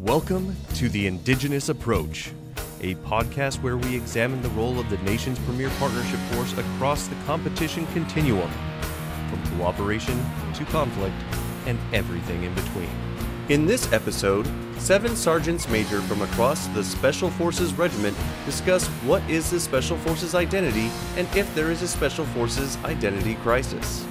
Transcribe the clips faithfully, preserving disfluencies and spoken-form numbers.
Welcome to The Indigenous Approach, a podcast where we examine the role of the nation's premier partnership force across the competition continuum, from cooperation to conflict and everything in between. In this episode, seven sergeants major from across the Special Forces Regiment discuss what is the Special Forces identity and if there is a Special Forces identity crisis.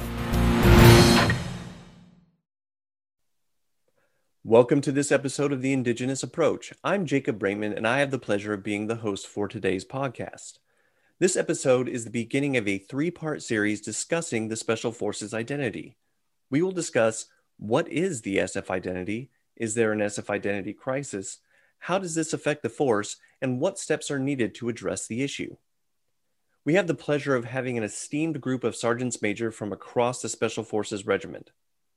Welcome to this episode of The Indigenous Approach. I'm Jacob Braitman, and I have the pleasure of being the host for today's podcast. This episode is the beginning of a three-part series discussing the Special Forces identity. We will discuss what is the S F identity, is there an S F identity crisis, how does this affect the force, and what steps are needed to address the issue. We have the pleasure of having an esteemed group of sergeants major from across the Special Forces Regiment.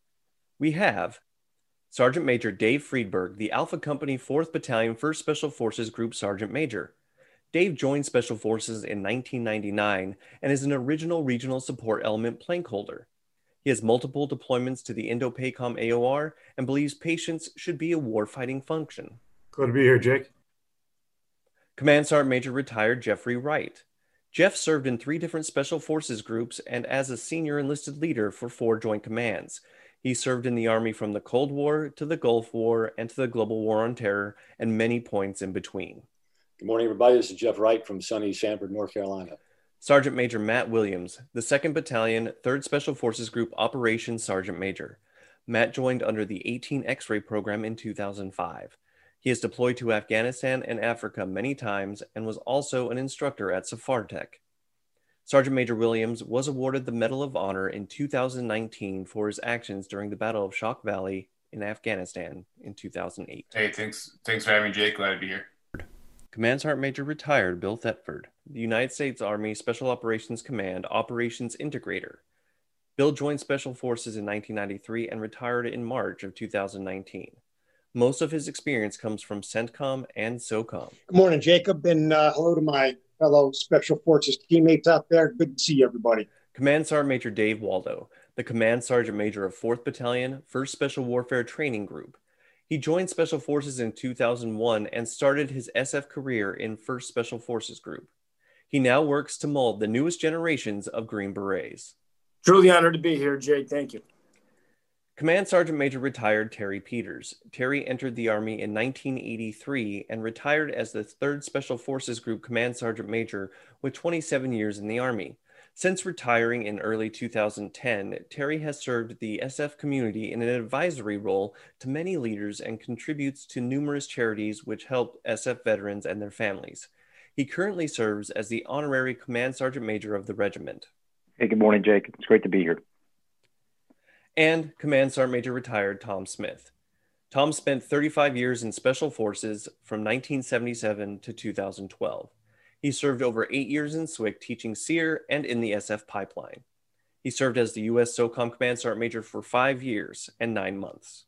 We have Sergeant Major Dave Friedberg, the Alpha Company fourth Battalion, first Special Forces Group Sergeant Major. Dave joined Special Forces in nineteen ninety-nine and is an original Regional Support Element plank holder. He has multiple deployments to the Indo-PACOM A O R and believes patience should be a warfighting function. Glad to be here, Jake. Command Sergeant Major retired Jeffrey Wright. Jeff served in three different Special Forces groups and as a senior enlisted leader for four joint commands. He served in the Army from the Cold War to the Gulf War and to the Global War on Terror and many points in between. Good morning, everybody. This is Jeff Wright from sunny Sanford, North Carolina. Sergeant Major Matt Williams, the second Battalion, third Special Forces Group Operations Sergeant Major. Matt joined under the eighteen X-ray program in two thousand five. He has deployed to Afghanistan and Africa many times and was also an instructor at SAFARTech. Sergeant Major Williams was awarded the Medal of Honor in two thousand nineteen for his actions during the Battle of Shock Valley in Afghanistan in two thousand eight. Hey, thanks thanks for having me, Jake. Glad to be here. Command Sergeant Major retired Bill Thetford, the United States Army Special Operations Command Operations Integrator. Bill joined Special Forces in nineteen ninety-three and retired in March of two thousand nineteen. Most of his experience comes from CENTCOM and SOCOM. Good morning, Jacob, and uh, hello to my fellow Special Forces teammates out there. Good to see everybody. Command Sergeant Major Dave Waldo, the Command Sergeant Major of fourth Battalion, first Special Warfare Training Group. He joined Special Forces in two thousand one and started his S F career in first Special Forces Group. He now works to mold the newest generations of Green Berets. Truly honored to be here, Jake. Thank you. Command Sergeant Major retired Terry Peters. Terry entered the Army in nineteen eighty-three and retired as the third Special Forces Group Command Sergeant Major with twenty-seven years in the Army. Since retiring in early two thousand ten, Terry has served the S F community in an advisory role to many leaders and contributes to numerous charities which help S F veterans and their families. He currently serves as the Honorary Command Sergeant Major of the regiment. Hey, good morning, Jake. It's great to be here. And Command Sergeant Major retired Tom Smith. Tom spent thirty-five years in Special Forces from nineteen seventy-seven to two thousand twelve. He served over eight years in S W C teaching S E E R and in the S F pipeline. He served as the U S SOCOM Command Sergeant Major for five years and nine months.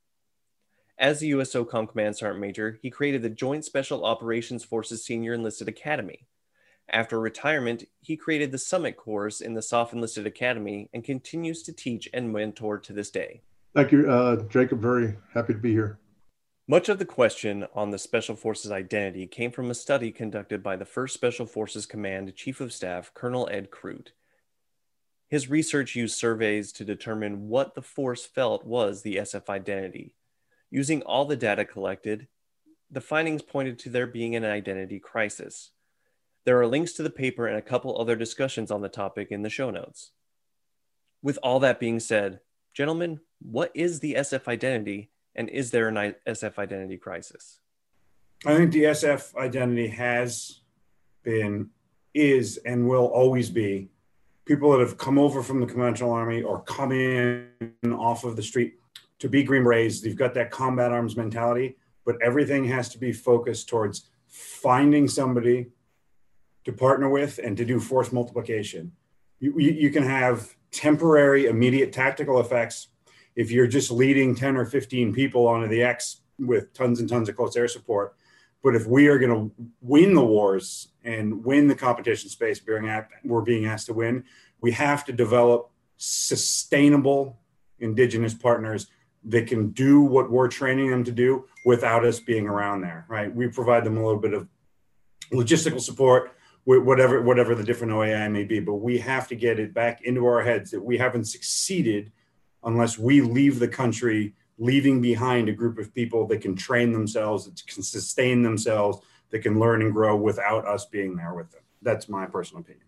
As the U S SOCOM Command Sergeant Major, he created the Joint Special Operations Forces Senior Enlisted Academy. After retirement, he created the Summit course in the S O F Enlisted Academy and continues to teach and mentor to this day. Thank you, uh, Jacob. Very happy to be here. Much of the question on the Special Forces identity came from a study conducted by the first Special Forces Command Chief of Staff, Colonel Ed Crute. His research used surveys to determine what the force felt was the S F identity. Using all the data collected, the findings pointed to there being an identity crisis. There are links to the paper and a couple other discussions on the topic in the show notes. With all that being said, gentlemen, what is the S F identity, and is there an S F identity crisis? I think the S F identity has been, is, and will always be people that have come over from the conventional army or come in off of the street to be Green Berets. They've got that combat arms mentality, but everything has to be focused towards finding somebody to partner with and to do force multiplication. You, you, you can have temporary, immediate tactical effects if you're just leading ten or fifteen people onto the X with tons and tons of close air support. But if we are going to win the wars and win the competition space we're being asked to win, we have to develop sustainable Indigenous partners they can do what we're training them to do without us being around there, right? We provide them a little bit of logistical support, whatever whatever the different O A I may be, but we have to get it back into our heads that we haven't succeeded unless we leave the country, leaving behind a group of people that can train themselves, that can sustain themselves, that can learn and grow without us being there with them. That's my personal opinion.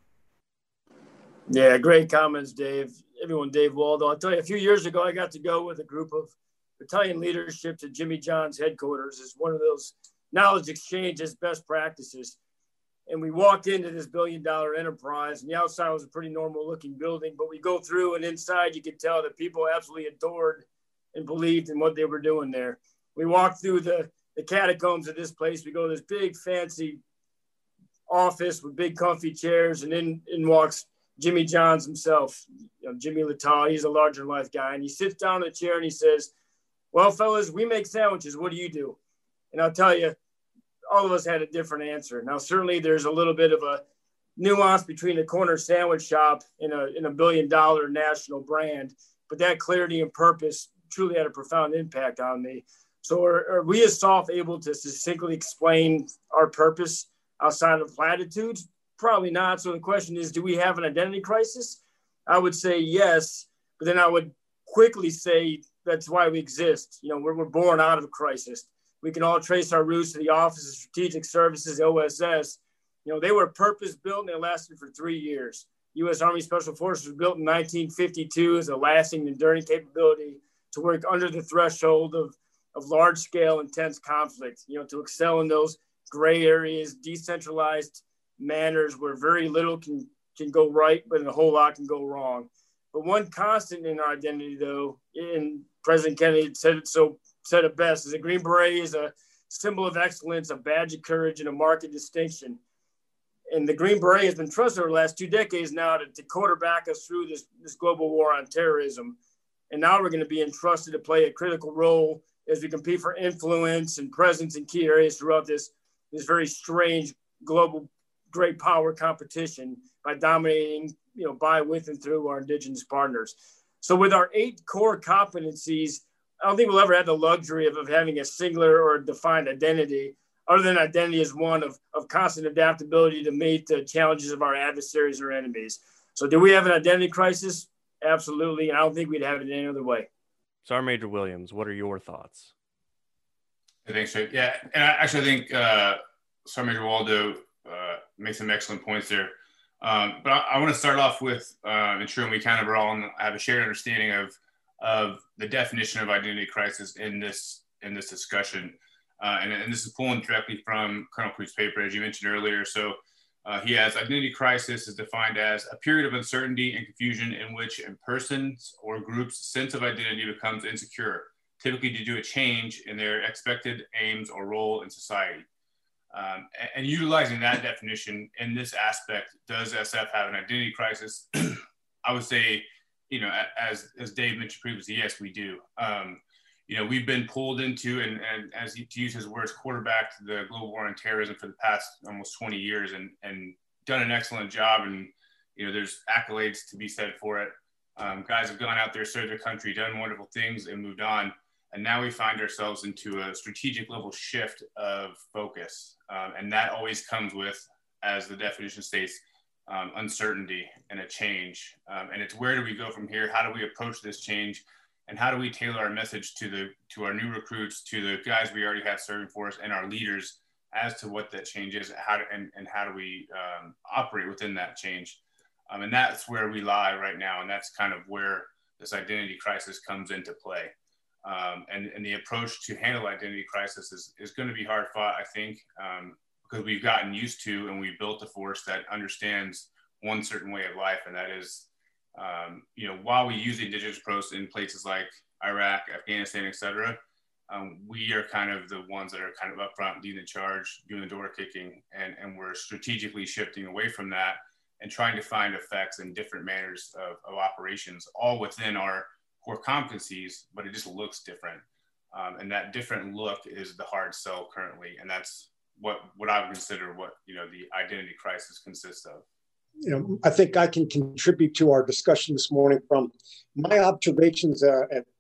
Yeah, great comments, Dave. Everyone, Dave Waldo. I'll tell you, a few years ago, I got to go with a group of battalion leadership to Jimmy John's headquarters as one of those knowledge exchanges, best practices. And we walked into this billion dollar enterprise, and the outside was a pretty normal looking building, but we go through and inside you could tell that people absolutely adored and believed in what they were doing there. We walked through the, the catacombs of this place. We go to this big fancy office with big comfy chairs, and in, in walks Jimmy Johns himself, you know, Jimmy Littell. He's a larger life guy. And he sits down in the chair and he says, well, fellas, we make sandwiches. What do you do? And I'll tell you, all of us had a different answer. Now, certainly there's a little bit of a nuance between a corner sandwich shop and a, and a billion dollar national brand, but that clarity and purpose truly had a profound impact on me. So are, are we as S O F able to succinctly explain our purpose outside of platitudes? Probably not. So the question is, do we have an identity crisis? I would say yes, but then I would quickly say that's why we exist. You know, we're, we're born out of a crisis. We can all trace our roots to the Office of Strategic Services, O S S. You know, they were purpose-built and they lasted for three years. U S Army Special Forces was built in nineteen fifty-two as a lasting, enduring capability to work under the threshold of, of large-scale, intense conflict, you know, to excel in those gray areas, decentralized manners where very little can, can go right, but a whole lot can go wrong. But one constant in our identity, though, and President Kennedy said it so said it best, is a Green Beret is a symbol of excellence, a badge of courage, and a mark of distinction. And the Green Beret has been trusted over the last two decades now to, to quarterback us through this, this global war on terrorism. And now we're going to be entrusted to play a critical role as we compete for influence and presence in key areas throughout this, this very strange global great power competition by dominating, you know, by, with, and through our indigenous partners. So with our eight core competencies, I don't think we'll ever have the luxury of, of having a singular or defined identity, other than identity as one of, of constant adaptability to meet the challenges of our adversaries or enemies. So do we have an identity crisis? Absolutely. And I don't think we'd have it any other way. Sergeant Major Williams, what are your thoughts? Thanks, Jake. Yeah, and I actually think uh, Sergeant Major Waldo uh, makes some excellent points there. Um, but I, I want to start off with uh, ensuring we kind of are all in, have a shared understanding of of the definition of identity crisis in this in this discussion. Uh, and, and this is pulling directly from Colonel Pruitt's paper, as you mentioned earlier. So uh, he has identity crisis is defined as a period of uncertainty and confusion in which a person's or group's sense of identity becomes insecure, typically due to a change in their expected aims or role in society. Um, and, and utilizing that definition in this aspect, does S F have an identity crisis? I would say, you know, as as Dave mentioned previously, yes, we do. Um, you know, we've been pulled into, and, and as he, to use his words, quarterbacked the global war on terrorism for the past almost twenty years, and and done an excellent job. And you know, there's accolades to be said for it. Um, guys have gone out there, served their country, done wonderful things, and moved on. And now we find ourselves into a strategic level shift of focus, um, and that always comes with, as the definition states, Um, uncertainty and a change. Um, and it's where do we go from here? How do we approach this change? And how do we tailor our message to the to our new recruits, to the guys we already have serving for us, and our leaders as to what that change is, how to, and, and how do we um, operate within that change? Um, and that's where we lie right now. And that's kind of where this identity crisis comes into play. Um, and, and the approach to handle identity crisis is, is going to be hard fought, I think, um, because we've gotten used to and we've built a force that understands one certain way of life. And that is, um, you know, while we use the indigenous approach in places like Iraq, Afghanistan, et cetera, um, we are kind of the ones that are kind of up front, leading the charge, doing the door kicking, and, and we're strategically shifting away from that and trying to find effects in different manners of, of operations, all within our core competencies, but it just looks different. Um, and that different look is the hard sell currently. And that's what, what I would consider what, you know, the identity crisis consists of. You know, I think I can contribute to our discussion this morning from my observations uh, at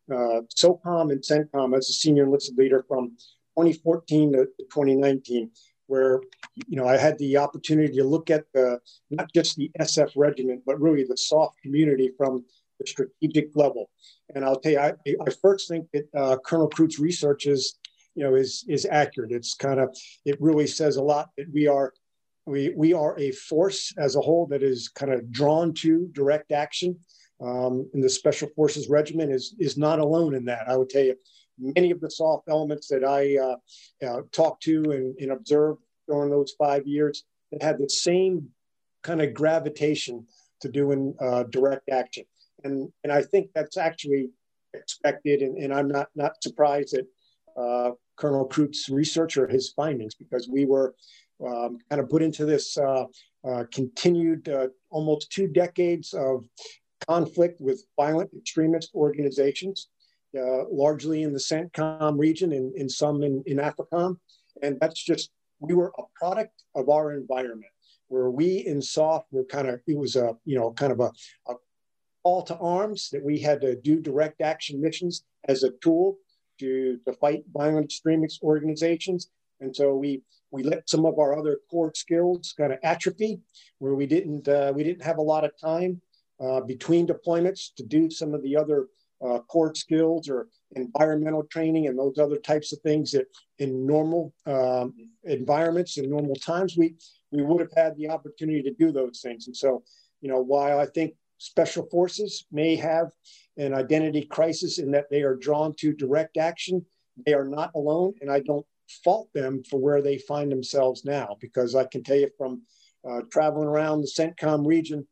uh, SOCOM and CENTCOM as a senior enlisted leader from twenty fourteen to twenty nineteen, where, you know, I had the opportunity to look at the, not just the S F regiment, but really the SOF community from the strategic level. And I'll tell you, I, I first think that uh, Colonel Krutz's research is, you know, is is accurate. It's kind of, it really says a lot that we are, we we are a force as a whole that is kind of drawn to direct action. Um, and the Special Forces Regiment is is not alone in that. I would tell you, many of the SOF elements that I uh, uh, talked to and, and observed during those five years that had the same kind of gravitation to doing uh, direct action. And, and I think that's actually expected. And, and I'm not, not surprised that uh, Colonel Krutz's research or his findings, because we were um, kind of put into this uh, uh, continued uh, almost two decades of conflict with violent extremist organizations, uh, largely in the CENTCOM region and, and some in, in AFRICOM. And that's just, we were a product of our environment, where we in SOF were kind of, it was a, you know, kind of a, a call to arms that we had to do direct action missions as a tool to, to fight violent extremist organizations. And so we we let some of our other core skills kind of atrophy, where we didn't uh, we didn't have a lot of time uh, between deployments to do some of the other uh, core skills or environmental training and those other types of things that in normal um, environments and normal times we we would have had the opportunity to do those things. And so, you know, while I think Special Forces may have an identity crisis in that they are drawn to direct action, they are not alone, and I don't fault them for where they find themselves now, because I can tell you from uh, traveling around the CENTCOM region,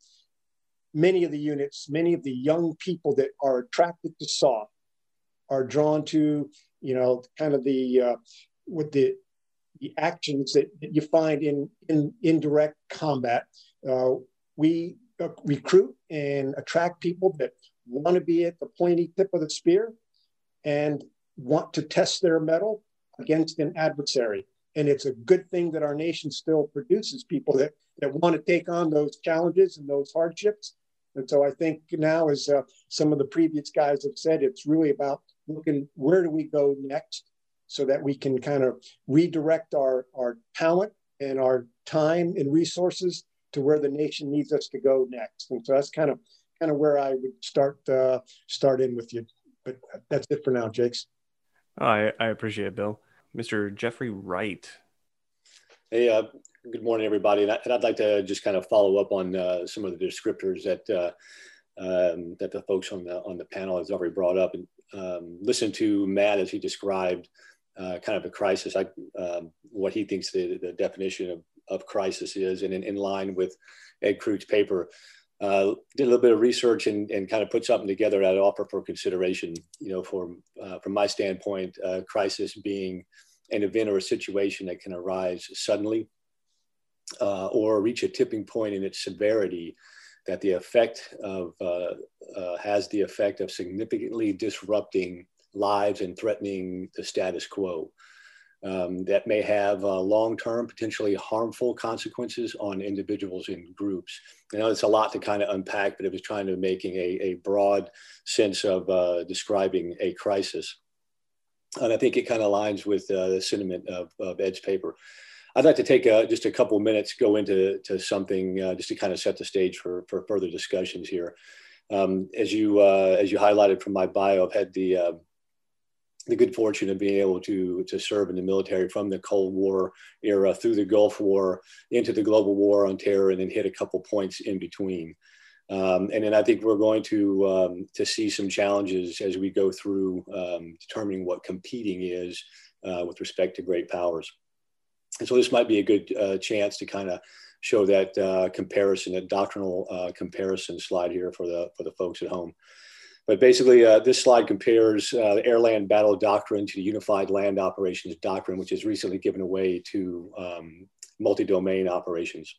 many of the units, many of the young people that are attracted to SOF are drawn to, you know, kind of the uh, with the the actions that, that you find in in indirect combat. Uh, we uh, recruit and attract people that want to be at the pointy tip of the spear and want to test their mettle against an adversary. And it's a good thing that our nation still produces people that, that want to take on those challenges and those hardships. And so I think now, as uh, some of the previous guys have said, it's really about looking, where do we go next, so that we can kind of redirect our, our talent and our time and resources to where the nation needs us to go next. And so that's kind of kind of where I would start uh, start in with you. But that's it for now, Jakes. Oh, I, I appreciate it, Bill. Mister Jeffrey Wright. Hey, uh, good morning, everybody. And, I, and I'd like to just kind of follow up on uh, some of the descriptors that uh, um, that the folks on the on the panel has already brought up, and um, listen to Matt as he described uh, kind of a crisis, like um, what he thinks the, the definition of, of crisis is, and in, in line with Ed Krutz's paper. Uh, did a little bit of research and, and kind of put something together that I'd offer for consideration. You know, from uh, from my standpoint, uh, crisis being an event or a situation that can arise suddenly uh, or reach a tipping point in its severity, that the effect of uh, uh, has the effect of significantly disrupting lives and threatening the status quo. Um, that may have uh, long-term, potentially harmful consequences on individuals and groups. I know it's a lot to kind of unpack, but it was trying to making a, a broad sense of uh, describing a crisis. And I think it kind of aligns with uh, the sentiment of, of Ed's paper. I'd like to take uh, just a couple minutes, go into to something uh, just to kind of set the stage for, for further discussions here. Um, as you uh, as you highlighted from my bio, I've had the uh, the good fortune of being able to, to serve in the military from the Cold War era through the Gulf War into the global war on terror, and then hit a couple points in between. Um, and then I think we're going to, um, to see some challenges as we go through um, determining what competing is uh, with respect to great powers. And so this might be a good uh, chance to kind of show that uh, comparison, that doctrinal uh, comparison slide here for the, for the folks at home. But basically, uh, this slide compares uh, the air-land battle doctrine to the unified land operations doctrine, which is recently given away to um, multi-domain operations.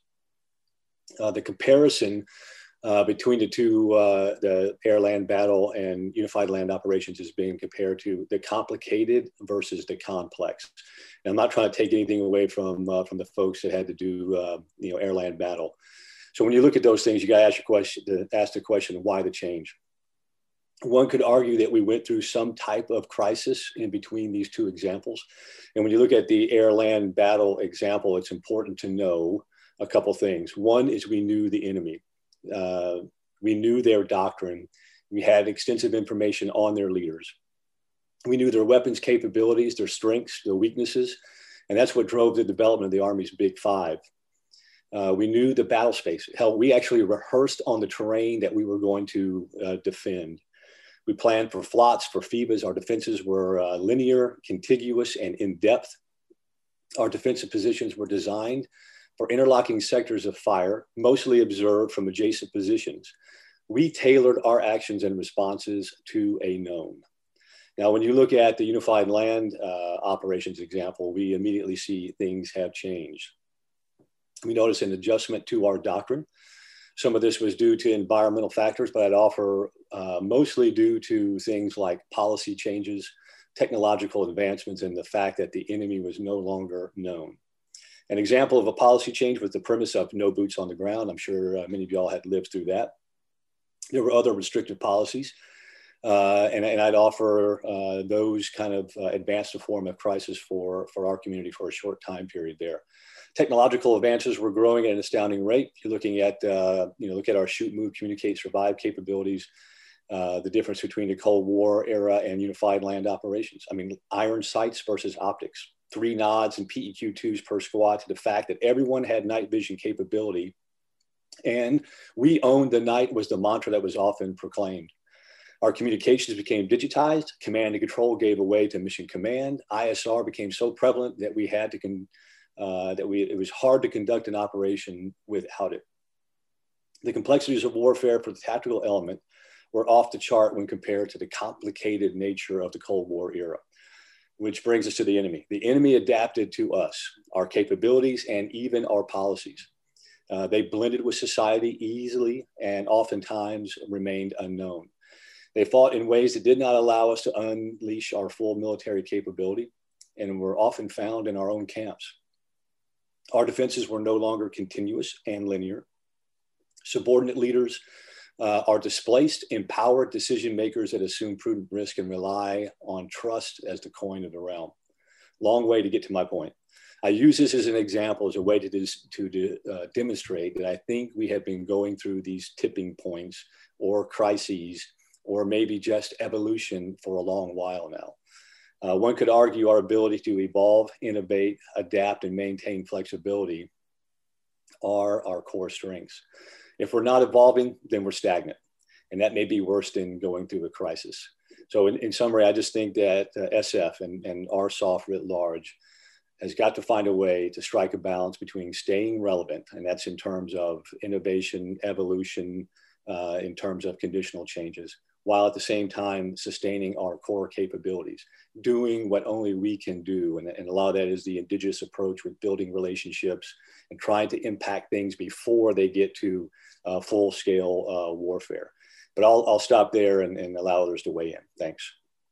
Uh, the comparison uh, between the two, uh, the air-land battle and unified land operations, is being compared to the complicated versus the complex. And I'm not trying to take anything away from, uh, from the folks that had to do uh, you know, air-land battle. So when you look at those things, you got to ask your question, to ask the question, why the change? One could argue that we went through some type of crisis in between these two examples. And when you look at the air-land battle example, it's important to know a couple things. One is we knew the enemy. Uh, we knew their doctrine. We had extensive information on their leaders. We knew their weapons capabilities, their strengths, their weaknesses, and that's what drove the development of the Army's Big Five. Uh, we knew the battle space. Hell, we actually rehearsed on the terrain that we were going to uh, defend. We planned for flots, for F I B As. Our defenses were uh, linear, contiguous, and in-depth. Our defensive positions were designed for interlocking sectors of fire, mostly observed from adjacent positions. We tailored our actions and responses to a known. Now, when you look at the Unified Land uh, Operations example, we immediately see things have changed. We notice an adjustment to our doctrine. Some of this was due to environmental factors, but I'd offer uh, mostly due to things like policy changes, technological advancements, and the fact that the enemy was no longer known. An example of a policy change was the premise of no boots on the ground. I'm sure uh, many of y'all had lived through that. There were other restrictive policies, uh, and, and I'd offer uh, those kind of uh, advanced a form of crisis for, for our community for a short time period there. Technological advances were growing at an astounding rate. You're looking at, uh, you know, look at our shoot, move, communicate, survive capabilities, uh, the difference between the Cold War era and unified land operations. I mean, iron sights versus optics, three nods and P E Q twos per squad, to the fact that everyone had night vision capability. And we owned the night was the mantra that was often proclaimed. Our communications became digitized. Command and control gave away to mission command. I S R became so prevalent that we had to con Uh, that we, it was hard to conduct an operation without it. The complexities of warfare for the tactical element were off the chart when compared to the complicated nature of the Cold War era, which brings us to the enemy. The enemy adapted to us, our capabilities, and even our policies. Uh, they blended with society easily and oftentimes remained unknown. They fought in ways that did not allow us to unleash our full military capability and were often found in our own camps. Our defenses were no longer continuous and linear. Subordinate leaders uh, are displaced, empowered decision makers that assume prudent risk and rely on trust as the coin of the realm. Long way to get to my point. I use this as an example, as a way to, to uh, demonstrate that I think we have been going through these tipping points or crises, or maybe just evolution for a long while now. Uh, one could argue our ability to evolve, innovate, adapt, and maintain flexibility are our core strengths. If we're not evolving, then we're stagnant. And that may be worse than going through a crisis. So in, in summary, I just think that uh, S F and, and R S O F writ large has got to find a way to strike a balance between staying relevant, and that's in terms of innovation, evolution, uh, in terms of conditional changes, while at the same time sustaining our core capabilities, doing what only we can do. And, and a lot of that is the indigenous approach with building relationships and trying to impact things before they get to uh, full-scale uh, warfare. But I'll, I'll stop there and, and allow others to weigh in. Thanks.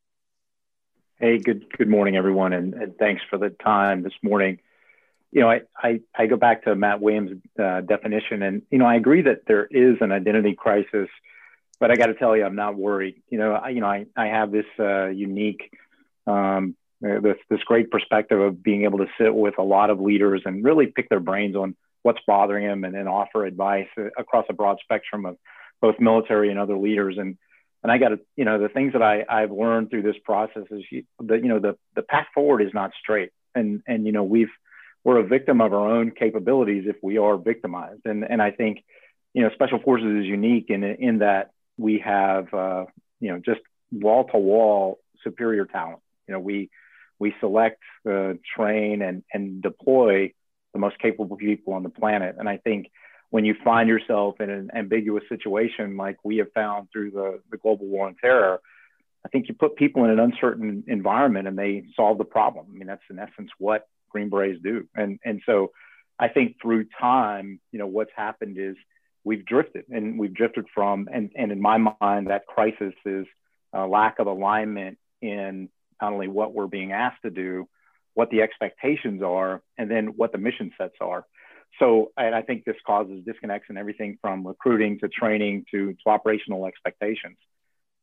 Hey, good good morning, everyone, and, and thanks for the time this morning. You know, I, I, I go back to Matt Williams' uh, definition, and, you know, I agree that there is an identity crisis. But I got to tell you, I'm not worried. You know, I, you know, I, I have this uh, unique, um, this this great perspective of being able to sit with a lot of leaders and really pick their brains on what's bothering them, and then offer advice across a broad spectrum of both military and other leaders. And and I got to, you know, the things that I I've learned through this process is that, you know, the the path forward is not straight, and and you know we've we're a victim of our own capabilities if we are victimized. And and I think, you know, Special Forces is unique in in that we have, uh, you know, just wall-to-wall superior talent. You know, we we select, uh, train, and and deploy the most capable people on the planet. And I think when you find yourself in an ambiguous situation like we have found through the, the global war on terror, I think you put people in an uncertain environment and they solve the problem. I mean, that's in essence what Green Berets do. And and so I think through time, you know, what's happened is we've drifted and we've drifted from, and, and in my mind, that crisis is a lack of alignment in not only what we're being asked to do, what the expectations are, and then what the mission sets are. So, and I think this causes disconnects in everything from recruiting to training to, to operational expectations.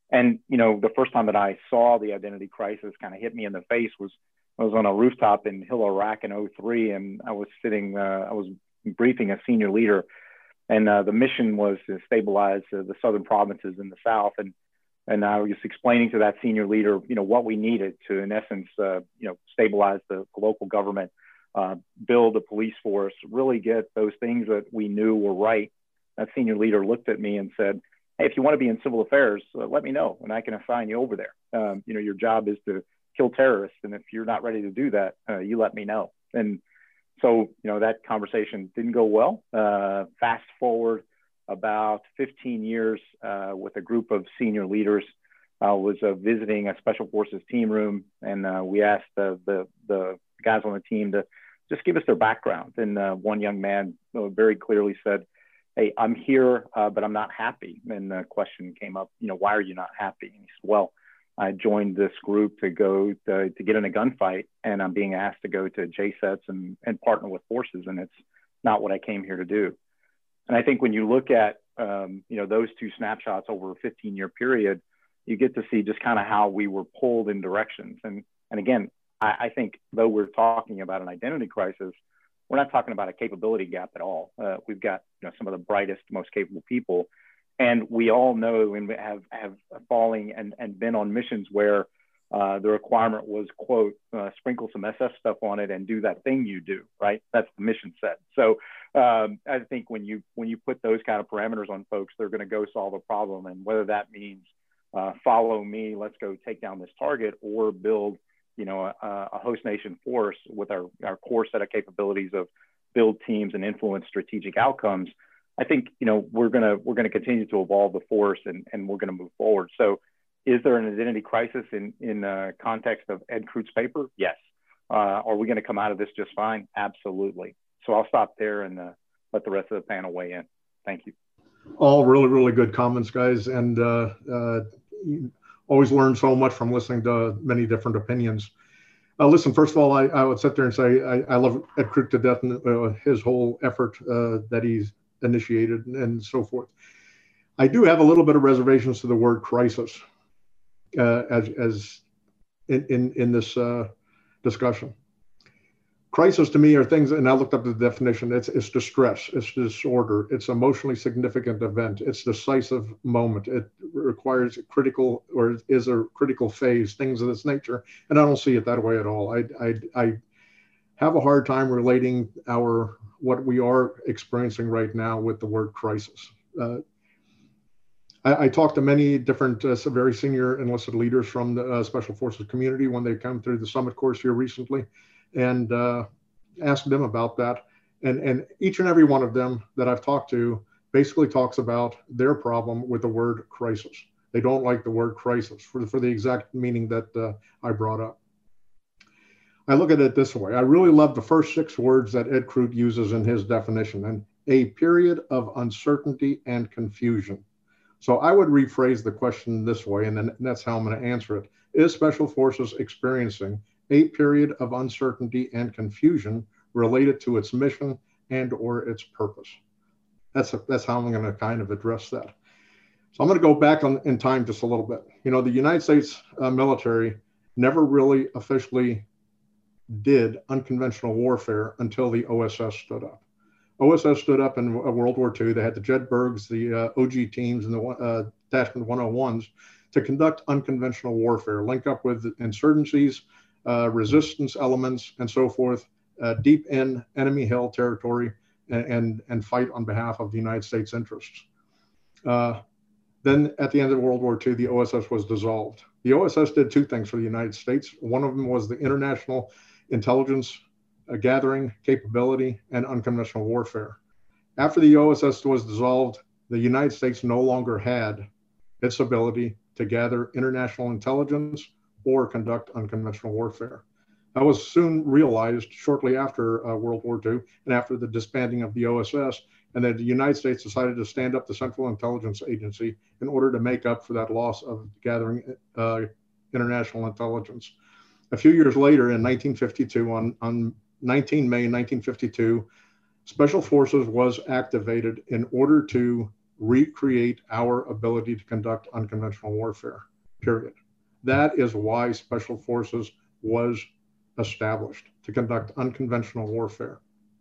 And, you know, the first time that I saw the identity crisis kind of hit me in the face was I was on a rooftop in Hill, Iraq in oh three, and I was sitting, uh, I was briefing a senior leader, and uh, the mission was to stabilize uh, the southern provinces in the south. And and I was explaining to that senior leader, you know, what we needed to, in essence, uh, you know, stabilize the local government, uh, build a police force, really get those things that we knew were right. That senior leader looked at me and said, hey, if you want to be in civil affairs, uh, let me know and I can assign you over there. Um, you know, your job is to kill terrorists. And if you're not ready to do that, uh, you let me know. And so, you know, that conversation didn't go well. Uh, fast forward about fifteen years uh, with a group of senior leaders. I was uh, visiting a special forces team room, and uh, we asked uh, the, the guys on the team to just give us their background. And uh, one young man uh, very clearly said, hey, I'm here, uh, but I'm not happy. And the question came up, you know, why are you not happy? And he said, well, I joined this group to go to, to get in a gunfight, and I'm being asked to go to J SETs and, and partner with forces, and it's not what I came here to do. And I think when you look at, um, you know, those two snapshots over a fifteen year period, you get to see just kind of how we were pulled in directions. And, and again, I, I think though we're talking about an identity crisis, we're not talking about a capability gap at all. Uh, we've got, you know, some of the brightest, most capable people. And we all know and have, have falling and, and been on missions where uh, the requirement was, quote, uh, sprinkle some S S stuff on it and do that thing you do, right? That's the mission set. So um, I think when you when you put those kind of parameters on folks, they're going to go solve a problem. And whether that means uh, follow me, let's go take down this target, or build, you know, a, a host nation force with our, our core set of capabilities of build teams and influence strategic outcomes, I think, you know, we're going to we're going to continue to evolve the force, and, and we're going to move forward. So is there an identity crisis in, in uh, context of Ed Crute's paper? Yes. Uh, are we going to come out of this just fine? Absolutely. So I'll stop there and uh, let the rest of the panel weigh in. Thank you. All really, really good comments, guys. And uh, uh, always learn so much from listening to many different opinions. Uh, listen, first of all, I, I would sit there and say I, I love Ed Crute to death, and uh, his whole effort uh, that he's initiated and so forth. I do have a little bit of reservations to the word crisis uh, as, as in, in, in this uh, discussion. Crisis to me are things, and I looked up the definition, it's, it's distress, it's disorder, it's emotionally significant event, it's decisive moment, it requires critical, or is a critical phase, things of this nature, and I don't see it that way at all. I, I, I have a hard time relating our, what we are experiencing right now with the word crisis. Uh, I, I talked to many different uh, very senior enlisted leaders from the uh, Special Forces community when they come through the summit course here recently, and uh, asked them about that. And, and each and every one of them that I've talked to basically talks about their problem with the word crisis. They don't like the word crisis for, for the exact meaning that uh, I brought up. I look at it this way. I really love the first six words that Ed Crute uses in his definition, and a period of uncertainty and confusion. So I would rephrase the question this way, and then that's how I'm going to answer it. Is Special Forces experiencing a period of uncertainty and confusion related to its mission and or its purpose? That's, a, that's how I'm going to kind of address that. So I'm going to go back on, in time just a little bit. You know, the United States uh, military never really officially did unconventional warfare until the O S S stood up. O S S stood up in World War Two. They had the Jedburghs, the uh, O G teams, and the uh, Detachment one oh ones to conduct unconventional warfare, link up with insurgencies, Uh, resistance elements, and so forth, uh, deep in enemy-held territory, and, and, and fight on behalf of the United States interests. Uh, then at the end of World War Two, the O S S was dissolved. The O S S did two things for the United States. One of them was the international intelligence uh, gathering capability and unconventional warfare. After the O S S was dissolved, the United States no longer had its ability to gather international intelligence or conduct unconventional warfare. That was soon realized shortly after uh, World War Two and after the disbanding of the O S S, and that the United States decided to stand up the Central Intelligence Agency in order to make up for that loss of gathering uh, international intelligence. A few years later, in nineteen fifty-two, on, on nineteenth of May nineteen fifty-two, Special Forces was activated in order to recreate our ability to conduct unconventional warfare, period. That is why Special Forces was established, to conduct unconventional warfare.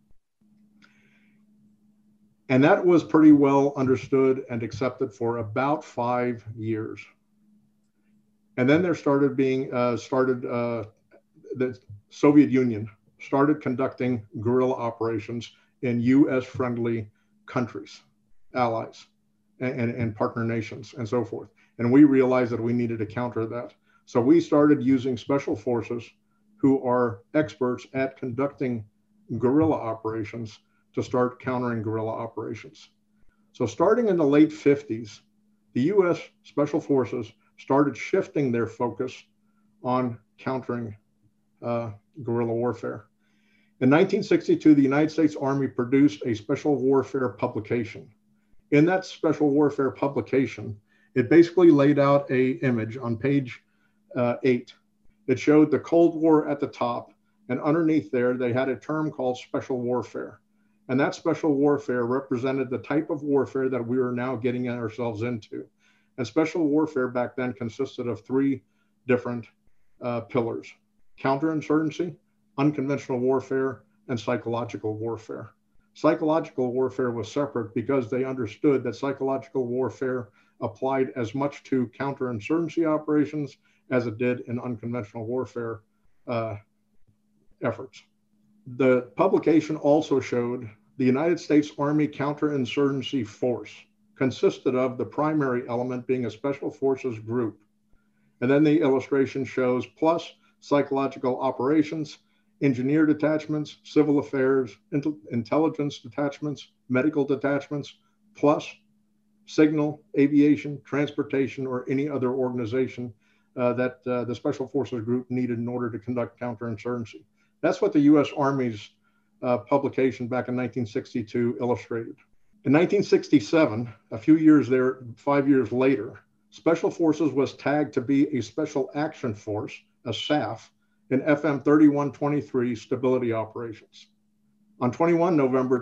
And that was pretty well understood and accepted for about five years. And then there started being, uh, started, uh, the Soviet Union started conducting guerrilla operations in U S friendly countries, allies, and, and, and partner nations and so forth. And we realized that we needed to counter that. So we started using special forces who are experts at conducting guerrilla operations to start countering guerrilla operations. So starting in the late fifties, the U S Special Forces started shifting their focus on countering uh, guerrilla warfare. In nineteen sixty-two, the United States Army produced a special warfare publication. In that special warfare publication, it basically laid out a image on page uh, eight. It showed the Cold War at the top, and underneath there, they had a term called special warfare. And that special warfare represented the type of warfare that we are now getting ourselves into. And special warfare back then consisted of three different uh, pillars: counterinsurgency, unconventional warfare, and psychological warfare. Psychological warfare was separate because they understood that psychological warfare applied as much to counterinsurgency operations as it did in unconventional warfare uh, efforts. The publication also showed the United States Army Counterinsurgency Force consisted of the primary element being a special forces group. And then the illustration shows plus psychological operations, engineer detachments, civil affairs, int- intelligence detachments, medical detachments, plus signal, aviation, transportation, or any other organization uh, that uh, the Special Forces group needed in order to conduct counterinsurgency. That's what the U S Army's uh, publication back in nineteen sixty-two illustrated. In nineteen sixty-seven, a few years there, five years later, Special Forces was tagged to be a Special Action Force, a S A F, in F M thirty-one twenty-three stability operations. On the twenty-first of November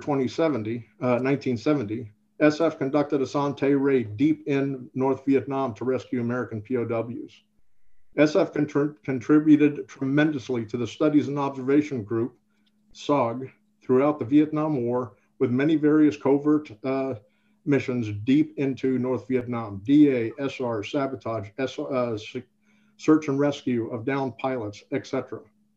nineteen seventy, S F conducted a Son-Tay raid deep in North Vietnam to rescue American P O Ws. S F contr- contributed tremendously to the Studies and Observation Group, S O G, throughout the Vietnam War, with many various covert uh, missions deep into North Vietnam: D A, S R, sabotage, S- uh, search and rescue of downed pilots, et cetera.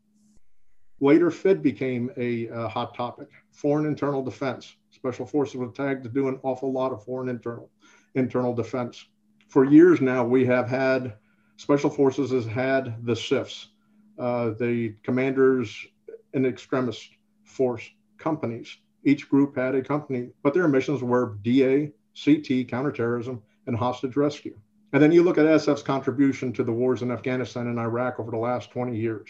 Later, F I D became a uh, hot topic. Foreign internal defense. Special Forces were tagged to do an awful lot of foreign internal, internal defense. For years now, we have had, Special Forces has had the C I Fs, uh, the Commanders in Extremis Force companies. Each group had a company, but their missions were D A, C T, counterterrorism, and hostage rescue. And then you look at S F's contribution to the wars in Afghanistan and Iraq over the last twenty years.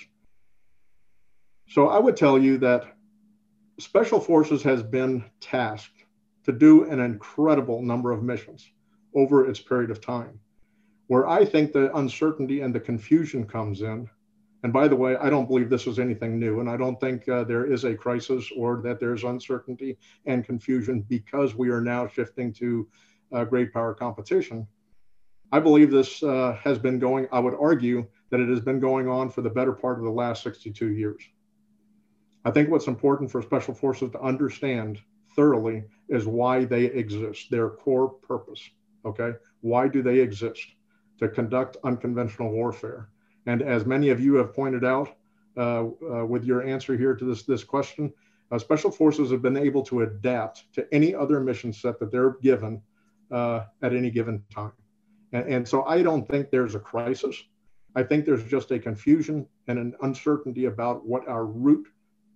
So I would tell you that Special Forces has been tasked to do an incredible number of missions over its period of time. Where I think the uncertainty and the confusion comes in, and by the way, I don't believe this is anything new, and I don't think uh, there is a crisis or that there's uncertainty and confusion because we are now shifting to uh, great power competition. I believe this uh, has been going, I would argue that it has been going on for the better part of the last sixty-two years. I think what's important for Special Forces to understand thoroughly is why they exist, their core purpose, okay? Why do they exist? To conduct unconventional warfare. And as many of you have pointed out uh, uh, with your answer here to this, this question, uh, Special Forces have been able to adapt to any other mission set that they're given uh, at any given time. And, and so I don't think there's a crisis. I think there's just a confusion and an uncertainty about what our root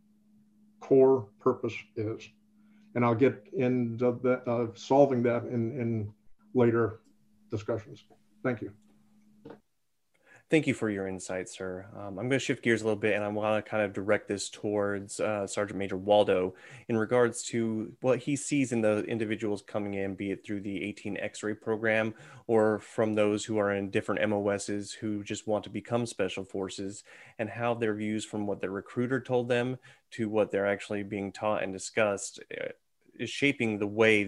core purpose is. And I'll get into the, uh, solving that in, in later discussions. Thank you. Thank you for your insight, sir. Um, I'm going to shift gears a little bit, and I want to kind of direct this towards uh, Sergeant Major Waldo in regards to what he sees in the individuals coming in, be it through the eighteen X-ray program or from those who are in different M O Ss who just want to become Special Forces, and how their views from what their recruiter told them to what they're actually being taught and discussed uh, is shaping the way that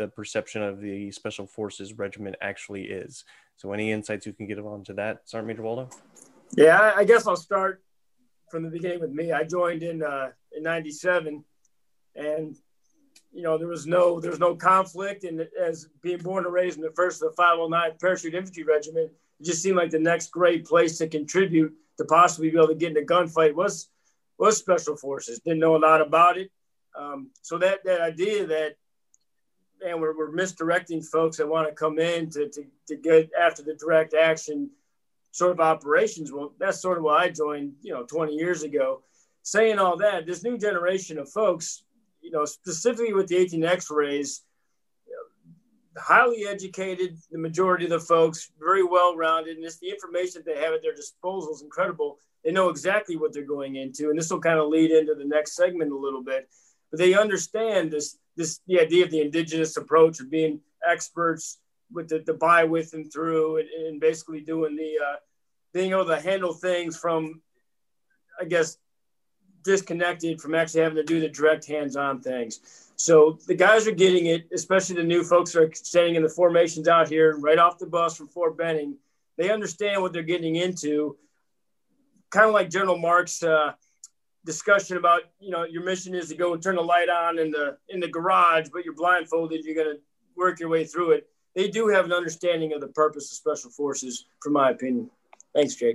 the perception of the Special Forces Regiment actually is. So any insights you can get onto that, Sergeant Major Waldo? Yeah, I, I guess I'll start from the beginning with me. I joined in uh, in ninety-seven, and you know there was no there was no conflict. And as being born and raised in the first of the five oh nine Parachute Infantry Regiment, it just seemed like the next great place to contribute to possibly be able to get in a gunfight was was Special Forces. Didn't know a lot about it, um, so that that idea that man we're, we're misdirecting folks that want to come in to, to to get after the direct action sort of operations. Well, that's sort of why I joined, you know, twenty years ago. Saying all that, this new generation of folks, you know, specifically with the eighteen X-rays, you know, highly educated, the majority of the folks, very well-rounded, and just the information that they have at their disposal is incredible. They know exactly what they're going into, and this will kind of lead into the next segment a little bit. But they understand this, this the idea of the indigenous approach of being experts with the, the buy with and through, and, and basically doing the uh, being able to handle things from, I guess, disconnected from actually having to do the direct hands-on things. So the guys are getting it, especially the new folks that are standing in the formations out here right off the bus from Fort Benning. They understand what they're getting into. Kind of like General Mark's uh, discussion about, you know, your mission is to go and turn the light on in the in the garage, but you're blindfolded. You're going to work your way through it. They do have an understanding of the purpose of Special Forces, from my opinion. Thanks, Jake.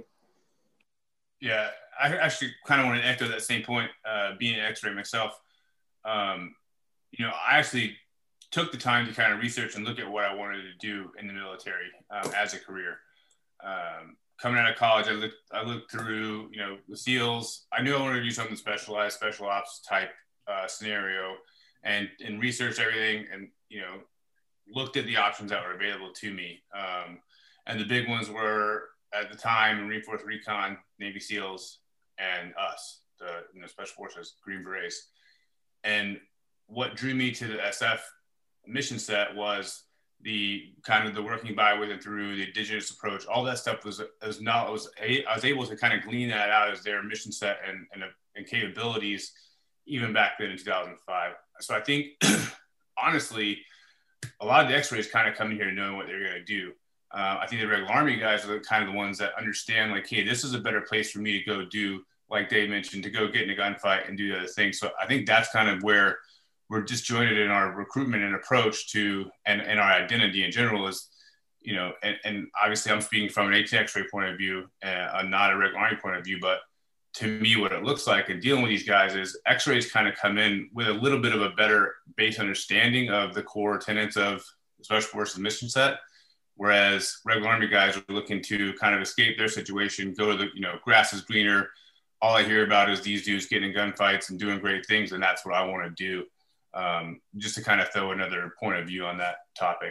Yeah, I actually kind of want to echo that same point, uh, being an X-ray myself. Um, you know, I actually took the time to kind of research and look at what I wanted to do in the military um, as a career. Um, coming out of college, I looked, I looked through, you know, the SEALs. I knew I wanted to do something specialized, special ops type uh, scenario, and, and researched everything and, you know, looked at the options that were available to me. Um, and the big ones were, at the time, Marine Force Recon, Navy SEALs, and us, the you know, Special Forces, Green Berets. And what drew me to the S F mission set was the kind of the working by with and through, the indigenous approach. All that stuff was, was not, was, I was able to kind of glean that out as their mission set and, and, and capabilities, even back then in two thousand five. So I think, honestly, a lot of the X-rays kind of come in here knowing what they're going to do. Uh, I think the regular Army guys are the kind of the ones that understand, like, hey, this is a better place for me to go do, like Dave mentioned, to go get in a gunfight and do the other things. So I think that's kind of where we're disjointed in our recruitment and approach to, and, and our identity in general is, you know, and, and obviously I'm speaking from an eighteen X-ray point of view, uh, not a regular Army point of view, but to me, what it looks like in dealing with these guys is X-rays kind of come in with a little bit of a better base understanding of the core tenets of the Special Forces mission set. Whereas regular Army guys are looking to kind of escape their situation, go to the, you know, grass is greener. All I hear about is these dudes getting in gunfights and doing great things. And that's what I want to do. Um, just to kind of throw another point of view on that topic.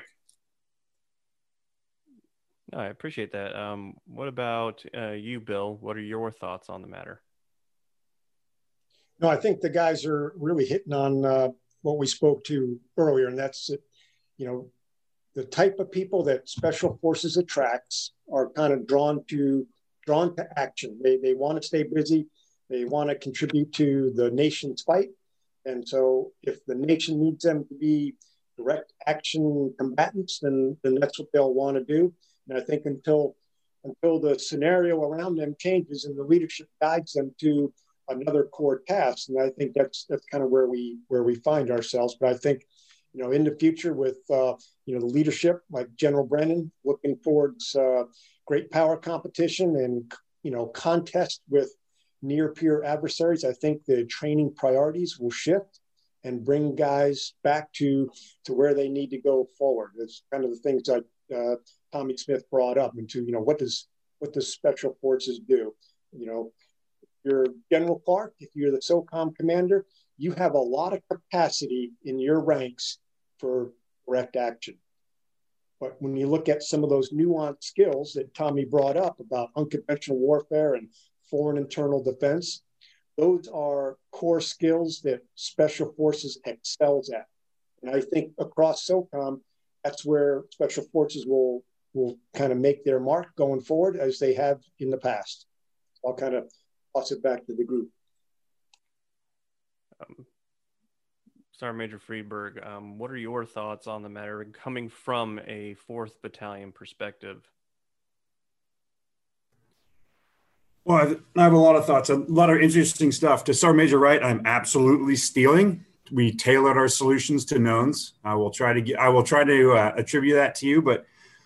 No, I appreciate that. Um, what about uh, you, Bill? What are your thoughts on the matter? No, I think the guys are really hitting on uh, what we spoke to earlier, and that's, you know, the type of people that Special Forces attracts are kind of drawn to drawn to action. They they want to stay busy. They want to contribute to the nation's fight. And so if the nation needs them to be direct action combatants, then, then that's what they'll want to do. And I think until until the scenario around them changes and the leadership guides them to another core task, and I think that's that's kind of where we where we find ourselves. But I think, you know, in the future with, uh, you know, the leadership like General Brennan looking towards uh, great power competition and, you know, contest with near peer adversaries, I think the training priorities will shift and bring guys back to, to where they need to go forward. It's kind of the things that uh, Tommy Smith brought up into, you know, what does, what does Special Forces do? You know, if you're General Clark, if you're the SOCOM commander, you have a lot of capacity in your ranks for direct action. But when you look at some of those nuanced skills that Tommy brought up about unconventional warfare and foreign internal defense, those are core skills that Special Forces excels at. And I think across SOCOM, that's where Special Forces will, will kind of make their mark going forward as they have in the past. I'll kind of toss it back to the group. Um, Sergeant Major Friedberg, um, what are your thoughts on the matter coming from a fourth Battalion perspective? Well, I have a lot of thoughts, a lot of interesting stuff. To Sergeant Major Wright, I'm absolutely stealing. We tailored our solutions to knowns. I will try to get, I will try to uh, attribute that to you, but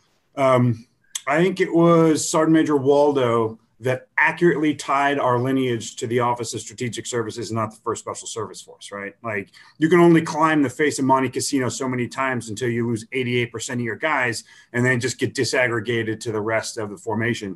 um, I think it was Sergeant Major Waldo that accurately tied our lineage to the Office of Strategic Services, not the First Special Service Force, right? Like, you can only climb the face of Monte Cassino so many times until you lose eighty-eight percent of your guys and then just get disaggregated to the rest of the formation.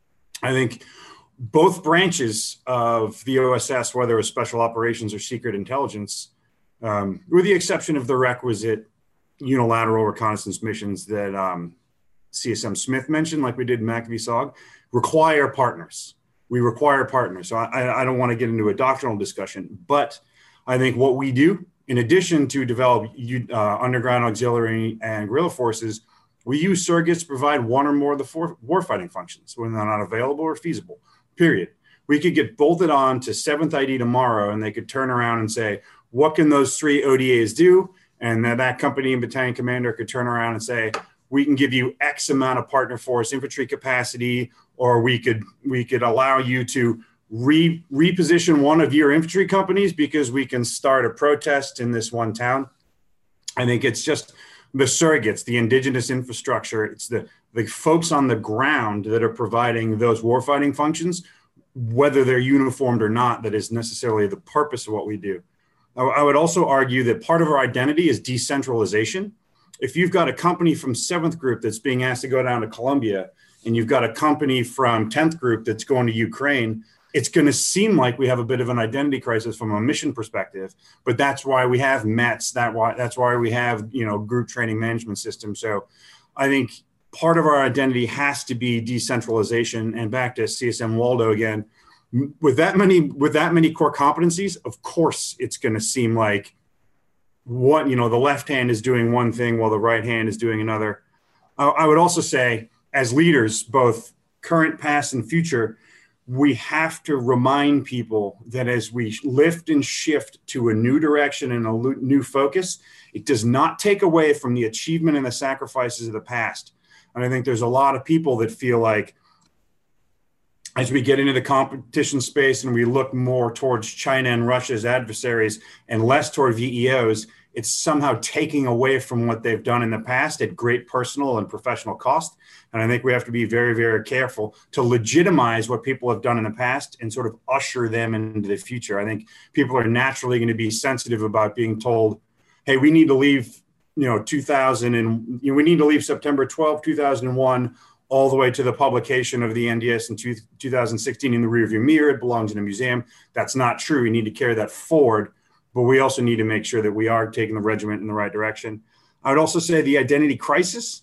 I think both branches of the O S S, whether it's special operations or secret intelligence, um, with the exception of the requisite unilateral reconnaissance missions that um, C S M Smith mentioned, like we did in McAfee-S O G, require partners. We require partners. So I, I don't want to get into a doctrinal discussion, but I think what we do, in addition to develop uh, underground auxiliary and guerrilla forces, we use surrogates to provide one or more of the for, warfighting functions when they're not available or feasible, period. We could get bolted on to seventh I D tomorrow and they could turn around and say, what can those three O D As do? And then that company and battalion commander could turn around and say, we can give you X amount of partner force infantry capacity, or we could we could allow you to re, reposition one of your infantry companies because we can start a protest in this one town. I think it's just the surrogates, the indigenous infrastructure. It's the, the folks on the ground that are providing those warfighting functions, whether they're uniformed or not, that is necessarily the purpose of what we do. I, I would also argue that part of our identity is decentralization. If you've got a company from seventh Group that's being asked to go down to Colombia, and you've got a company from tenth Group that's going to Ukraine, it's going to seem like we have a bit of an identity crisis from a mission perspective. But that's why we have M E T S. That why that's why we have, you know, group training management system. So I think part of our identity has to be decentralization. And back to C S M Waldo again, with that many with that many core competencies, of course, it's going to seem like what, you know, the left hand is doing one thing while the right hand is doing another. I, I would also say, as leaders, both current, past, and future, we have to remind people that as we lift and shift to a new direction and a new focus, it does not take away from the achievement and the sacrifices of the past. And I think there's a lot of people that feel like as we get into the competition space and we look more towards China and Russia as adversaries and less toward V E Os, it's somehow taking away from what they've done in the past at great personal and professional cost. And I think we have to be very, very careful to legitimize what people have done in the past and sort of usher them into the future. I think people are naturally going to be sensitive about being told, hey, we need to leave, you know, two thousand and you know, we need to leave September twelfth, two thousand one, all the way to the publication of the N D S in two, two thousand sixteen in the rearview mirror. It belongs in a museum. That's not true. We need to carry that forward. But we also need to make sure that we are taking the regiment in the right direction. I would also say the identity crisis.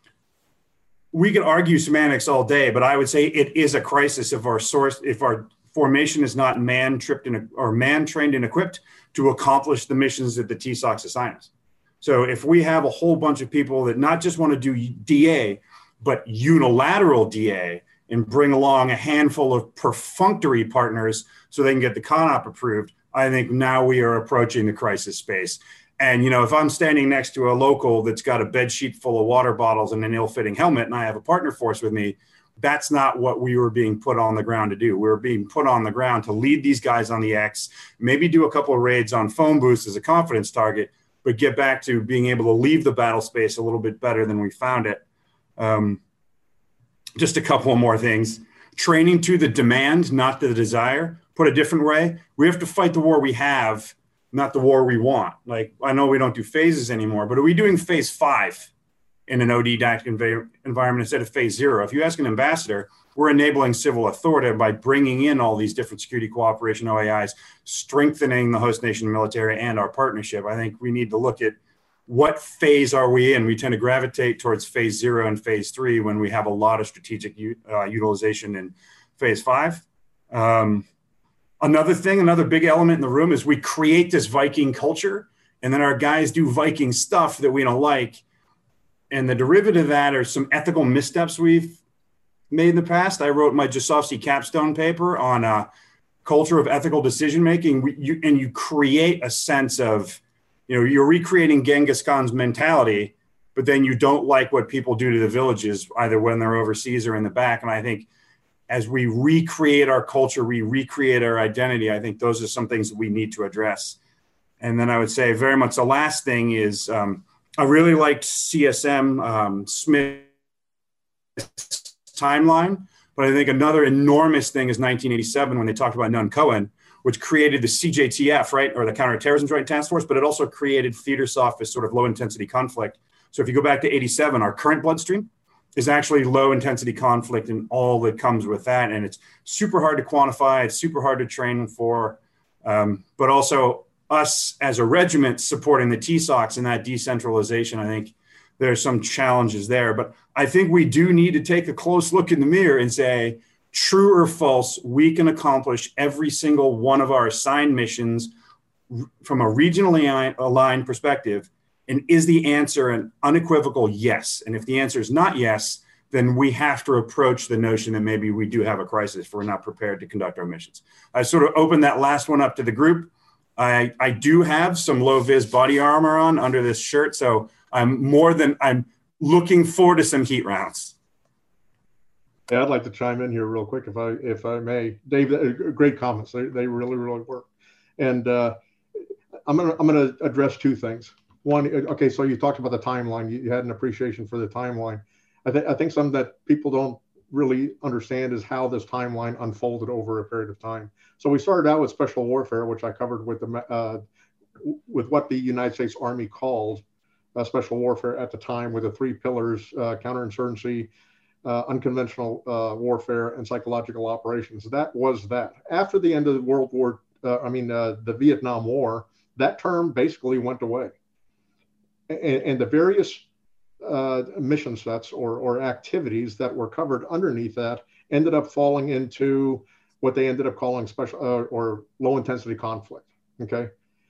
We could argue semantics all day, but I would say it is a crisis if our source, if our formation is not man tripped in or man trained and equipped to accomplish the missions that the T S O Cs assign us. So if we have a whole bunch of people that not just want to do D A, but unilateral D A and bring along a handful of perfunctory partners so they can get the CONOP approved, I think now we are approaching the crisis space. And, you know, if I'm standing next to a local that's got a bed sheet full of water bottles and an ill-fitting helmet and I have a partner force with me, that's not what we were being put on the ground to do. We were being put on the ground to lead these guys on the X, maybe do a couple of raids on phone booths as a confidence target, but get back to being able to leave the battle space a little bit better than we found it. Um, just a couple of more things. Training to the demand, not the desire. Put a different way, we have to fight the war we have, not the war we want. Like, I know we don't do phases anymore, but are we doing phase five in an O D didactic env- environment instead of phase zero? If you ask an ambassador, we're enabling civil authority by bringing in all these different security cooperation O A Is, strengthening the host nation military and our partnership. I think we need to look at what phase are we in. We tend to gravitate towards phase zero and phase three when we have a lot of strategic u- uh, utilization in phase five. Um, Another thing, another big element in the room is we create this Viking culture, and then our guys do Viking stuff that we don't like. And the derivative of that are some ethical missteps we've made in the past. I wrote my Jasovsky capstone paper on a culture of ethical decision-making, we, you, and you create a sense of you know, you're recreating Genghis Khan's mentality, but then you don't like what people do to the villages, either when they're overseas or in the back. And I think as we recreate our culture, we recreate our identity, I think those are some things that we need to address. And then I would say very much the last thing is um, I really liked C S M um, Smith's timeline, but I think another enormous thing is nineteen eighty-seven when they talked about Nun Cohen, which created the C J T F, right, or the Counterterrorism Joint Task Force, but it also created THEATRSOF as sort of low-intensity conflict. So if you go back to eighty-seven, our current bloodstream is actually low-intensity conflict and all that comes with that. And it's super hard to quantify. It's super hard to train for, um, but also us as a regiment supporting the T SOCs and that decentralization, I think there's some challenges there. But I think we do need to take a close look in the mirror and say, true or false, we can accomplish every single one of our assigned missions from a regionally aligned perspective. And is the answer an unequivocal yes? And if the answer is not yes, then we have to approach the notion that maybe we do have a crisis if we're not prepared to conduct our missions. I sort of opened that last one up to the group. I, I do have some low-vis body armor on under this shirt, so I'm more than, I'm looking forward to some heat rounds. Yeah, I'd like to chime in here real quick if I if I may. Dave, great comments. They they really really work. And uh, I'm gonna I'm gonna address two things. One, okay, so you talked about the timeline. You, you had an appreciation for the timeline. I think I think something that people don't really understand is how this timeline unfolded over a period of time. So we started out with special warfare, which I covered with the uh, with what the United States Army called uh, special warfare at the time, with the three pillars: uh, counterinsurgency, uh, unconventional uh, warfare, and psychological operations. That was that. After the end of the World War, uh, I mean uh, the Vietnam War, that term basically went away. And, and the various uh, mission sets or, or activities that were covered underneath that ended up falling into what they ended up calling special uh, or low intensity conflict. Okay.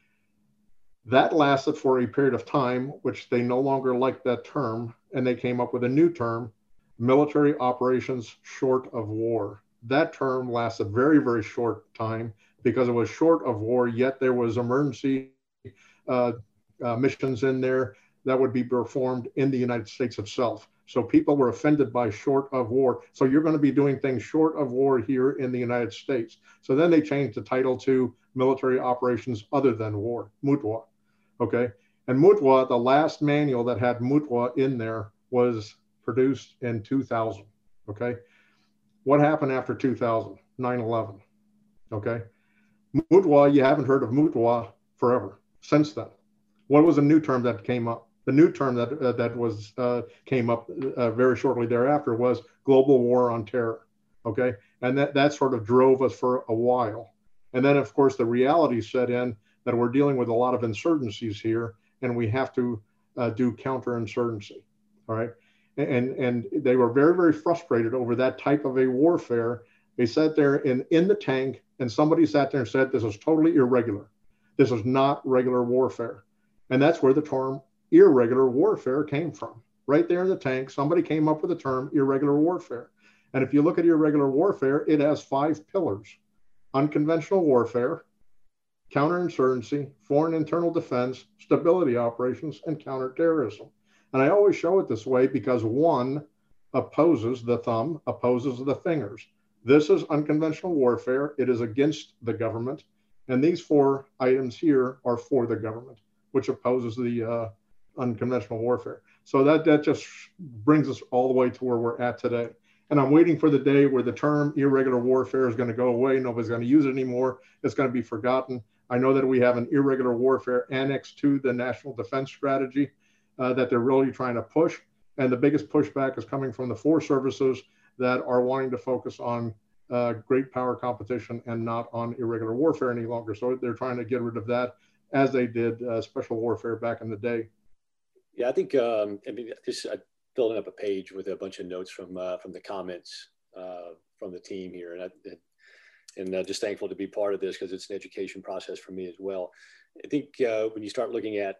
That lasted for a period of time, which they no longer liked that term. And they came up with a new term, military operations short of war. That term lasted very, very short time because it was short of war, yet there was emergency uh, Uh, missions in there that would be performed in the United States itself. So people were offended by short of war. So you're going to be doing things short of war here in the United States. So then they changed the title to military operations other than war, M U T W A. Okay. And M U T W A, the last manual that had M U T W A in there was produced in two thousand. Okay. What happened after two thousand? nine eleven. Okay. M U T W A, you haven't heard of M U T W A forever since then. What was a new term that came up? The new term that uh, that was uh, came up uh, very shortly thereafter was global war on terror. Okay, and that that sort of drove us for a while. And then, of course, the reality set in that we're dealing with a lot of insurgencies here, and we have to uh, do counterinsurgency. All right, and and they were very very frustrated over that type of a warfare. They sat there in in the tank, and somebody sat there and said, "This is totally irregular. This is not regular warfare." And that's where the term irregular warfare came from. Right there in the tank, somebody came up with the term irregular warfare. And if you look at irregular warfare, it has five pillars: unconventional warfare, counterinsurgency, foreign internal defense, stability operations, and counterterrorism. And I always show it this way because one opposes the thumb, opposes the fingers. This is unconventional warfare. It is against the government. And these four items here are for the government, which opposes the uh, unconventional warfare. So that, that just brings us all the way to where we're at today. And I'm waiting for the day where the term irregular warfare is going to go away. Nobody's going to use it anymore. It's going to be forgotten. I know that we have an irregular warfare annexed to the National Defense Strategy uh, that they're really trying to push. And the biggest pushback is coming from the four services that are wanting to focus on uh, great power competition and not on irregular warfare any longer. So they're trying to get rid of that, as they did uh, special warfare back in the day. Yeah, I think um, I mean, just uh, filling up a page with a bunch of notes from uh, from the comments uh, from the team here, and I, and uh, just thankful to be part of this because it's an education process for me as well. I think uh, when you start looking at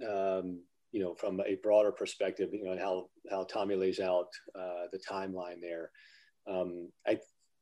um, you know, from a broader perspective, you know, and how how Tommy lays out uh, the timeline there, um, I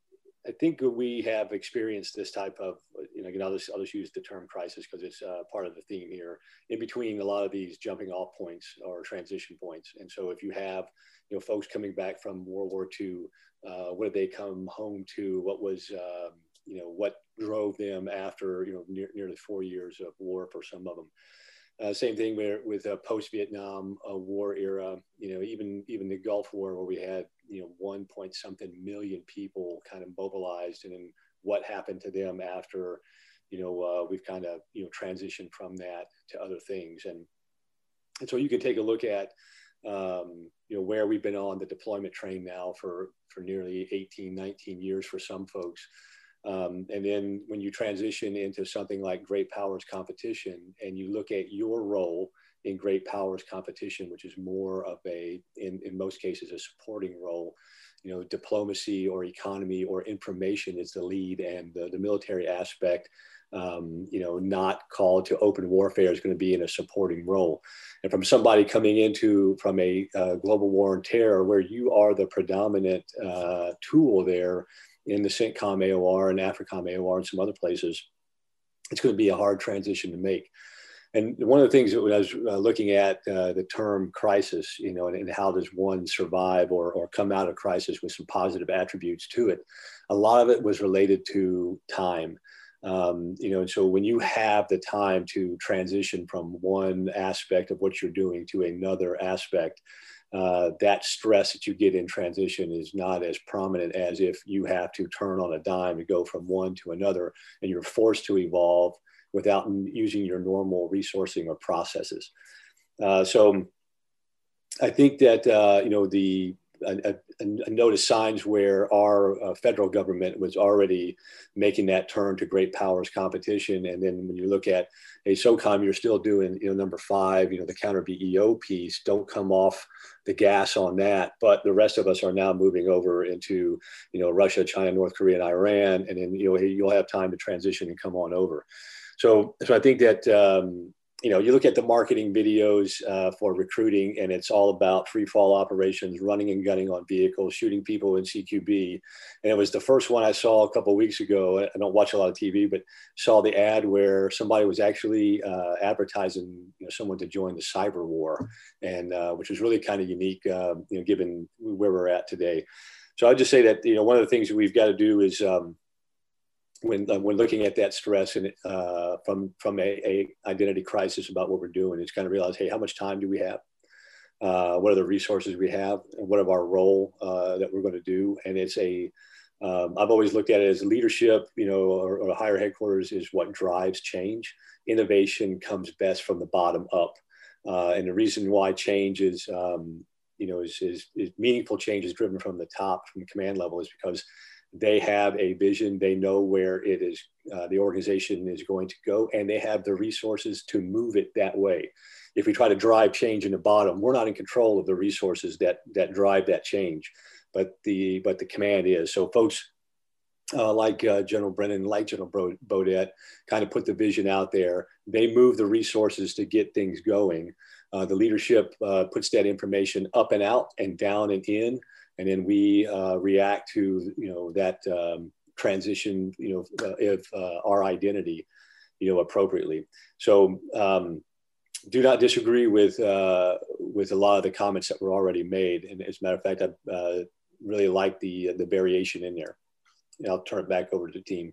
I think we have experienced this type of, you know, again, I'll just, I'll just use the term crisis because it's uh, part of the theme here, in between a lot of these jumping off points or transition points. And so if you have, you know, folks coming back from World War Two, uh, what did they come home to? What was, um, you know, what drove them after, you know, near, nearly four years of war for some of them. Uh, same thing with, with a post-Vietnam uh, War era, you know, even even the Gulf War, where we had, you know, one point something million people kind of mobilized, and then what happened to them after, you know, uh, we've kind of, you know, transitioned from that to other things. And, and so you can take a look at, um, you know, where we've been on the deployment train now for, for nearly eighteen, nineteen years for some folks. Um, and then when you transition into something like Great Powers Competition, and you look at your role in Great Powers Competition, which is more of a, in, in most cases, a supporting role, you know, diplomacy or economy or information is the lead, and the, the military aspect, um, you know, not called to open warfare, is going to be in a supporting role. And from somebody coming into, from a uh, global war on terror, where you are the predominant uh, tool there, in the CENTCOM A O R and AFRICOM A O R and some other places, it's going to be a hard transition to make. And one of the things that when I was uh, looking at uh, the term crisis, you know, and, and how does one survive or, or come out of crisis with some positive attributes to it, a lot of it was related to time. Um, you know, and so when you have the time to transition from one aspect of what you're doing to another aspect, Uh, that stress that you get in transition is not as prominent as if you have to turn on a dime and go from one to another, and you're forced to evolve without using your normal resourcing or processes. Uh, so I think that, uh, you know, the I, I noticed signs where our uh, federal government was already making that turn to Great Powers Competition. And then when you look at, hey, SOCOM, you're still doing, you know, number five, you know, the counter B E O piece, don't come off the gas on that. But the rest of us are now moving over into, you know, Russia, China, North Korea, and Iran. And then, you know, hey, you'll have time to transition and come on over. So, so I think that, um, you know, you look at the marketing videos uh, for recruiting, and it's all about free fall operations, running and gunning on vehicles, shooting people in C Q B. And it was the first one I saw a couple of weeks ago. I don't watch a lot of T V, but saw the ad where somebody was actually uh, advertising, you know, someone to join the cyber war, and uh, which was really kind of unique, uh, you know, given where we're at today. So I'd just say that, you know, one of the things that we've got to do is, um, when uh, when looking at that stress and uh, from from a, a identity crisis about what we're doing, it's kind of realize, hey, how much time do we have? Uh, what are the resources we have? And what of our role uh, that we're going to do? And it's a, um, I've always looked at it as leadership, you know, or, or higher headquarters is what drives change. Innovation comes best from the bottom up. Uh, and the reason why change is, um, you know, is, is, is meaningful change is driven from the top, from the command level, is because they have a vision. They know where it is, uh, the organization is going to go, and they have the resources to move it that way. If we try to drive change in the bottom, we're not in control of the resources that that drive that change, but the but the command is. So folks uh, like uh, General Brennan, like General Beaudet, kind of put the vision out there. They move the resources to get things going. Uh, the leadership uh, puts that information up and out and down and in. And then we uh, react to, you know, that um, transition, you know, uh, if uh, our identity, you know, appropriately. So um, do not disagree with uh, with a lot of the comments that were already made. And as a matter of fact, I uh, really like the the variation in there. And I'll turn it back over to the team.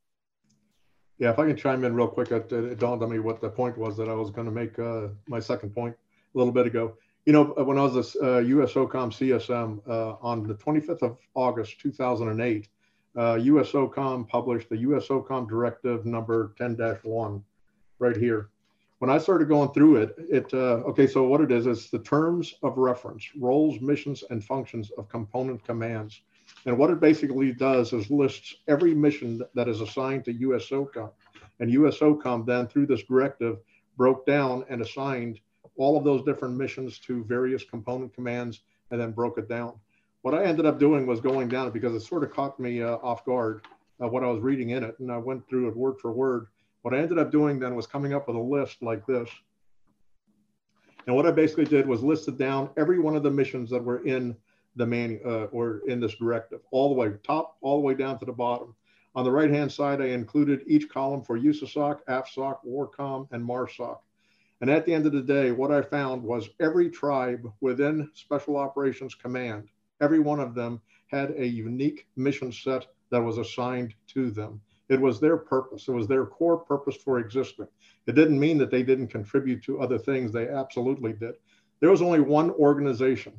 Yeah, if I can chime in real quick, it, it dawned on me what the point was that I was going to make uh, my second point a little bit ago. You know, when I was a uh, USOCOM C S M uh, on the twenty-fifth of August, two thousand eight, uh, USOCOM published the USOCOM Directive number ten dash one right here. When I started going through it, it, uh, okay, so what it is, is the terms of reference, roles, missions, and functions of component commands. And what it basically does is lists every mission that is assigned to USOCOM. And USOCOM then, through this directive, broke down and assigned all of those different missions to various component commands, and then broke it down. What I ended up doing was going down, because it sort of caught me uh, off guard, uh, what I was reading in it, and I went through it word for word. What I ended up doing then was coming up with a list like this. And what I basically did was listed down every one of the missions that were in the man uh, or in this directive, all the way top, all the way down to the bottom. On the right-hand side, I included each column for USASOC, AFSOC, WARCOM, and MARSOC. And at the end of the day, what I found was every tribe within Special Operations Command, every one of them had a unique mission set that was assigned to them. It was their purpose. It was their core purpose for existing. It didn't mean that they didn't contribute to other things. They absolutely did. There was only one organization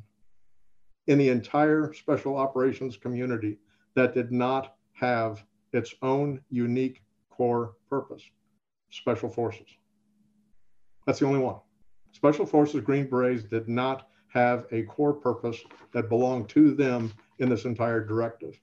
in the entire Special Operations community that did not have its own unique core purpose: Special Forces. That's the only one. Special Forces Green Berets did not have a core purpose that belonged to them in this entire directive.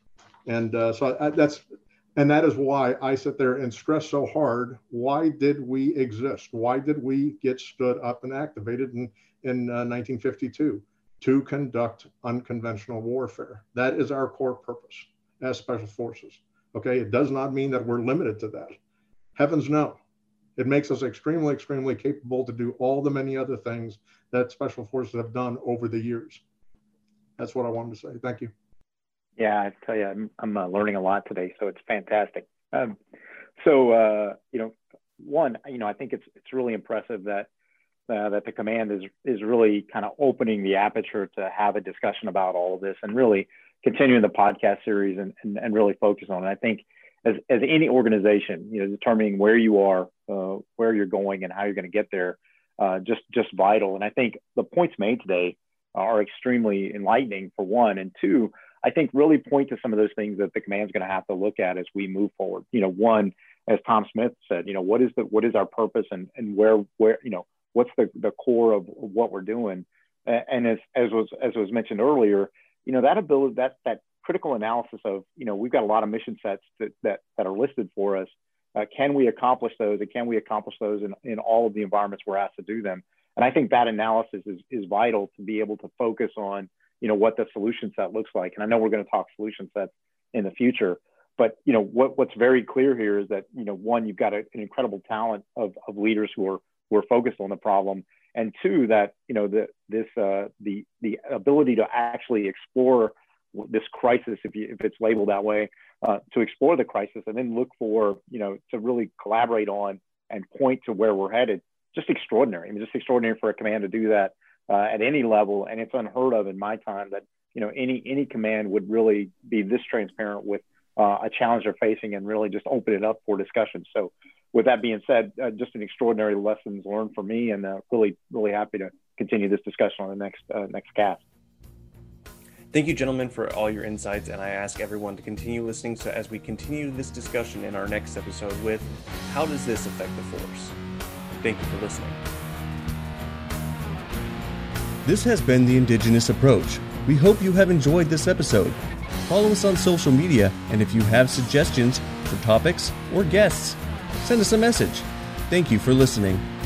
And uh, so I, that's, and that is why I sit there and stress so hard, why did we exist? Why did we get stood up and activated in, in uh, nineteen fifty-two? To conduct unconventional warfare. That is our core purpose as Special Forces. Okay, it does not mean that we're limited to that. Heavens no. It makes us extremely, extremely capable to do all the many other things that Special Forces have done over the years. That's what I wanted to say. Thank you. Yeah, I tell you, I'm, I'm uh, learning a lot today, so it's fantastic. Um, so, uh, you know, one, you know, I think it's it's really impressive that uh, that the command is is really kind of opening the aperture to have a discussion about all of this and really continuing the podcast series and, and, and really focus on it. I think as, as any organization, you know, determining where you are, uh, where you're going and how you're going to get there, uh, just, just vital. And I think the points made today are extremely enlightening, for one, and two, I think really point to some of those things that the command's going to have to look at as we move forward. You know, one, as Tom Smith said, you know, what is the, what is our purpose and, and where, where, you know, what's the, the core of what we're doing? And as, as was, as was mentioned earlier, you know, that ability, that, that critical analysis of, you know, we've got a lot of mission sets that, that, that are listed for us. Uh, can we accomplish those? And can we accomplish those in, in all of the environments we're asked to do them? And I think that analysis is, is vital to be able to focus on, you know, what the solution set looks like. And I know we're going to talk solution sets in the future, but, you know, what, what's very clear here is that, you know, one, you've got a, an incredible talent of, of leaders who are, who are focused on the problem. And two, that, you know, the, this, uh, the, the ability to actually explore this crisis, if, you, if it's labeled that way, uh, to explore the crisis and then look for, you know, to really collaborate on and point to where we're headed, just extraordinary. I mean, just extraordinary for a command to do that uh, at any level. And it's unheard of in my time that, you know, any, any command would really be this transparent with uh, a challenge they're facing and really just open it up for discussion. So with that being said, uh, just an extraordinary lessons learned for me, and uh, really, really happy to continue this discussion on the next uh, next cast. Thank you, gentlemen, for all your insights, and I ask everyone to continue listening so as we continue this discussion in our next episode with, how does this affect the force? Thank you for listening. This has been the Indigenous Approach. We hope you have enjoyed this episode. Follow us on social media, and if you have suggestions for topics or guests, send us a message. Thank you for listening.